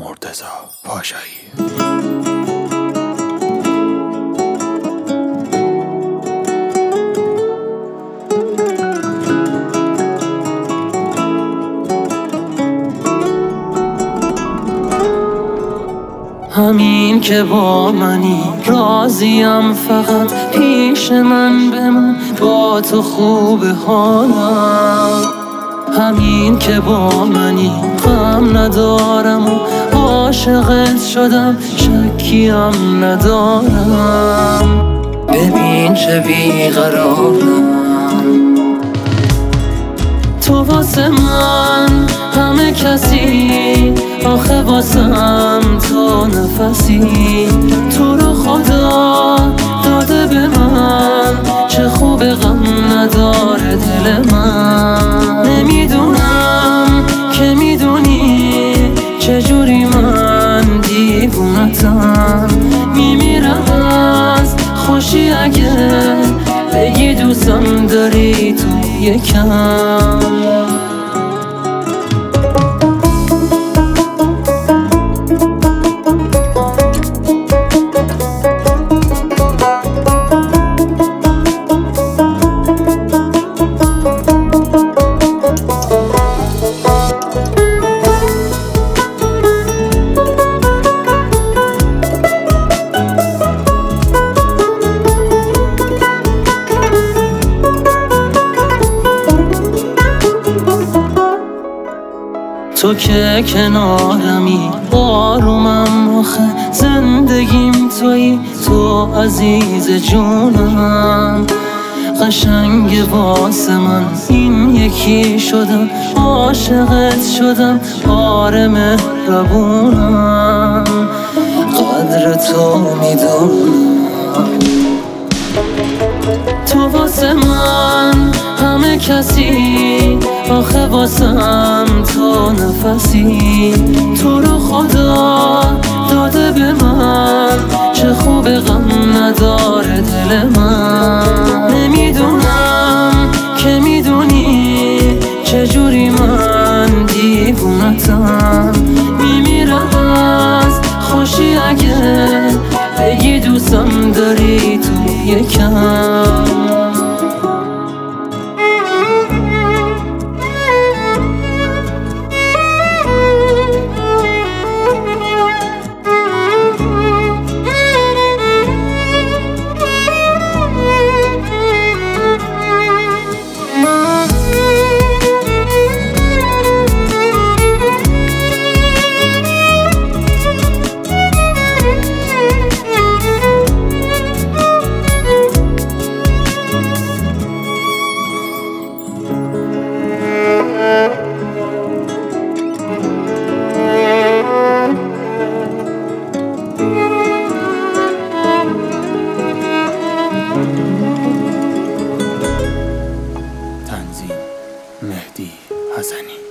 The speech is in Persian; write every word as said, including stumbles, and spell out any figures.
مرتضی پاشایی. همین که با منی راضیم، فقط پیش من بمون، با تو خوب حالم. همین که با منی غم ندارم و عاشقت شدم، شکیم ندارم. ببین چه بیقرارم، تو واسه من همه کسی، آخه واسم تو نفسی. تو رو خدا داده به من، چه خوب غم نداره دل من. نمیدونم که میدونی چجوری من دیوونتم، میمیرم از خوشی اگه بگی دوستم داری تو یکم. تو که کنارمی آرومم، آخه زندگیم تویی، تو عزیز جونم. قشنگ واسه من این یکی شدم، عاشقت شدم، آره مهربونم. قدر تو میدونم، تو واسه من همه کسی، آخه واسم تو نفسی. تو رو خدا داده به من، چه خوب غم نداره دل من. نمیدونم که میدونی چجوری من دیوونتم، میمیرم از خوشی اگه بگی دوستم داری تو یکم. تنظیم مهدی حسنی.